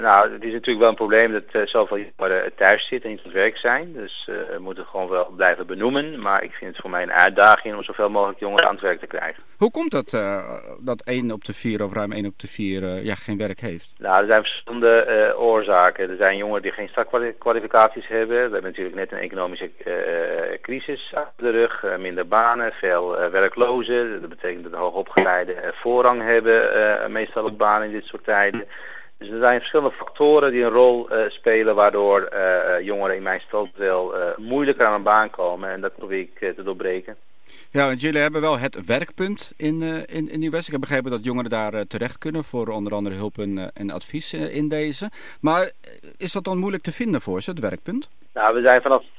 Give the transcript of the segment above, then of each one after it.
Nou, het is natuurlijk wel een probleem dat zoveel jongeren thuis zitten en niet aan het werk zijn. Dus we moeten het gewoon wel blijven benoemen. Maar ik vind het voor mij een uitdaging om zoveel mogelijk jongeren aan het werk te krijgen. Hoe komt dat dat 1 op de 4 of ruim 1 op de 4 geen werk heeft? Nou, er zijn verschillende oorzaken. Er zijn jongeren die geen startkwalificaties hebben. We hebben natuurlijk net een economische crisis achter de rug. Minder banen, veel werklozen. Dat betekent dat de hoogopgeleiden voorrang hebben, meestal op banen in dit soort tijden. Dus er zijn verschillende factoren die een rol spelen waardoor jongeren in mijn stadsdeel moeilijker aan een baan komen. En dat probeer ik te doorbreken. Ja, want jullie hebben wel het werkpunt in Nieuw-West. Ik heb begrepen dat jongeren daar terecht kunnen voor onder andere hulp en advies in deze. Maar is dat dan moeilijk te vinden voor ze, het werkpunt? Nou, we zijn vanaf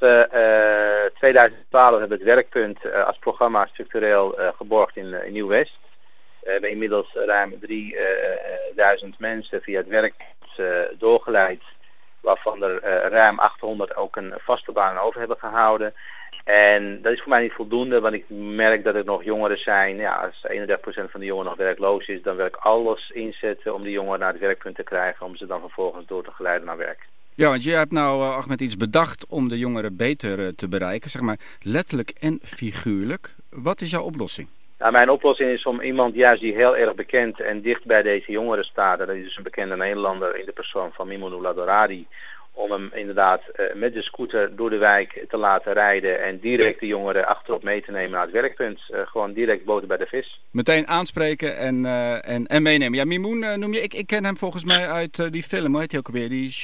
2012 hebben het werkpunt als programma structureel geborgd in Nieuw-West. We hebben inmiddels ruim 3000 mensen via het werkpunt doorgeleid, waarvan er ruim 800 ook een vaste baan over hebben gehouden. En dat is voor mij niet voldoende, want ik merk dat er nog jongeren zijn. Ja, als 31% van de jongeren nog werkloos is, dan wil ik alles inzetten om die jongeren naar het werkpunt te krijgen, om ze dan vervolgens door te geleiden naar werk. Ja, want je hebt nou, Ahmed, iets bedacht om de jongeren beter te bereiken, zeg maar letterlijk en figuurlijk. Wat is jouw oplossing? Nou, mijn oplossing is om iemand juist die heel erg bekend en dicht bij deze jongeren staat, dat is dus een bekende Nederlander in de persoon van Mimoun Ouladoradi, om hem inderdaad met de scooter door de wijk te laten rijden en direct de jongeren achterop mee te nemen naar het werkpunt. Gewoon direct boter bij de vis. Meteen aanspreken en meenemen. Ja, Mimoun noem je, ik ken hem volgens mij uit die film, hoe heet hij ook alweer? Die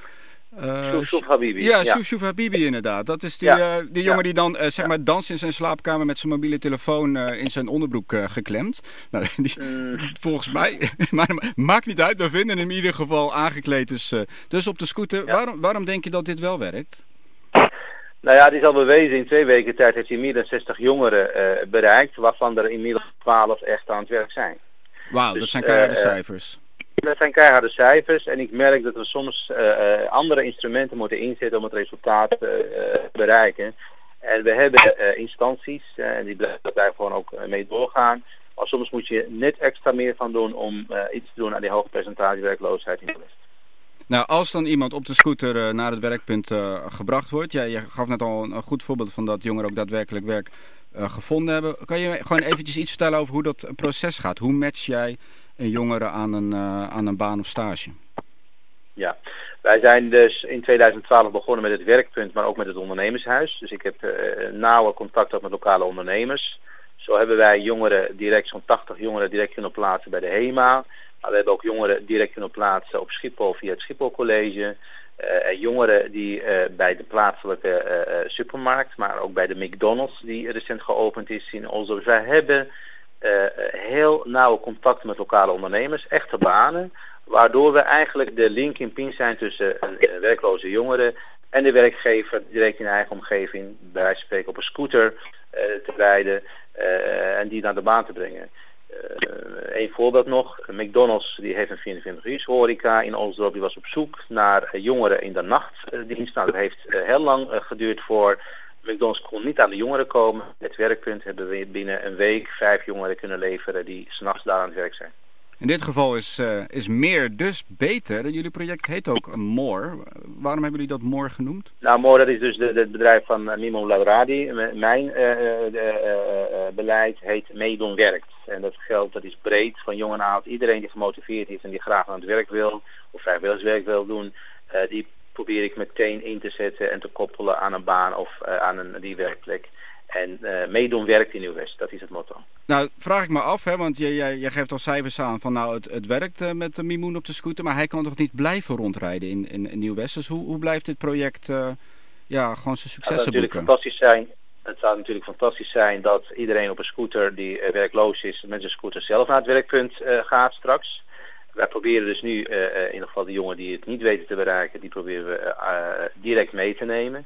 Shouf Habibi. Ja, Shouf Habibi inderdaad. Dat is die jongen die dan zeg maar danst in zijn slaapkamer met zijn mobiele telefoon in zijn onderbroek geklemd. Nou, volgens mij, maar maakt niet uit, we vinden hem in ieder geval aangekleed. Dus op de scooter. Ja. Waarom denk je dat dit wel werkt? Nou ja, het is al bewezen. In 2 weken tijd heeft hij meer dan 60 jongeren bereikt, waarvan er inmiddels 12 echt aan het werk zijn. Wauw, dus, dat zijn keiharde cijfers. Dat zijn keiharde cijfers en ik merk dat we soms andere instrumenten moeten inzetten om het resultaat te bereiken. En we hebben instanties en die blijven gewoon ook mee doorgaan. Maar soms moet je net extra meer van doen om iets te doen aan die hoge percentage werkloosheid in de West. Nou, als dan iemand op de scooter naar het werkpunt gebracht wordt, je gaf net al een goed voorbeeld van dat jongeren ook daadwerkelijk werk gevonden hebben. Kan je gewoon eventjes iets vertellen over hoe dat proces gaat? Hoe match jij een jongere aan een baan of stage? Ja, wij zijn dus in 2012 begonnen met het werkpunt, maar ook met het ondernemershuis. Dus ik heb nauwe contact met lokale ondernemers. Zo hebben wij jongeren direct, zo'n 80 jongeren direct kunnen plaatsen bij de HEMA. Maar we hebben ook jongeren direct kunnen plaatsen op Schiphol via het Schiphol College. Jongeren die bij de plaatselijke supermarkt, maar ook bij de McDonald's die recent geopend is in Oslo. Dus wij hebben heel nauwe contacten met lokale ondernemers, echte banen, waardoor we eigenlijk de link in pin zijn tussen een werkloze jongere en de werkgever direct in eigen omgeving, bij wijze van spreken op een scooter te rijden en die naar de baan te brengen. Een voorbeeld nog, McDonald's die heeft een 24 uur horeca in Oslo, die was op zoek naar jongeren in de nachtdienst. Nou, dat heeft heel lang geduurd voor McDonald's kon niet aan de jongeren komen. Het werkpunt hebben we binnen een week 5 jongeren kunnen leveren die 's nachts daar aan het werk zijn. In dit geval is meer dus beter. Jullie project heet ook More. Waarom hebben jullie dat More genoemd? Nou, More dat is dus het bedrijf van Mimoun Ouladoradi. Mijn beleid heet Meedoen Werkt. En dat geldt, dat is breed, van jong en oud. Iedereen die gemotiveerd is en die graag aan het werk wil, of vrijwilligerswerk wil doen, die probeer ik meteen in te zetten en te koppelen aan een baan of aan die werkplek. En Meedoen werkt in Nieuw-West, dat is het motto. Nou, vraag ik me af, hè, want jij geeft al cijfers aan van nou het werkt met Mimoun op de scooter, maar hij kan toch niet blijven rondrijden in Nieuw-West? Dus hoe blijft dit project gewoon zijn successen boeken? Het zou natuurlijk fantastisch zijn dat iedereen op een scooter die werkloos is met zijn scooter zelf naar het werkpunt gaat straks. Wij proberen dus nu, in ieder geval de jongen die het niet weten te bereiken, die proberen we direct mee te nemen.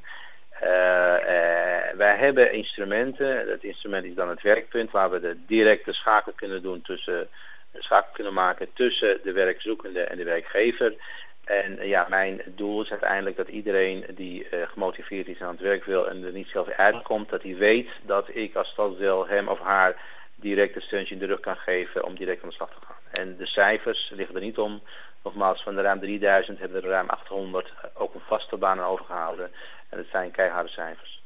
Wij hebben instrumenten, dat instrument is dan het werkpunt, waar we de directe schakel kunnen maken tussen de werkzoekende en de werkgever. En mijn doel is uiteindelijk dat iedereen die gemotiveerd is aan het werk wil en er niet zelf uitkomt, dat hij weet dat ik als stadsdeel hem of haar direct een steuntje in de rug kan geven om direct aan de slag te gaan. En de cijfers liggen er niet om, Nogmaals, van de ruim 3000 hebben we er ruim 800 ook een vaste baan overgehouden. En het zijn keiharde cijfers.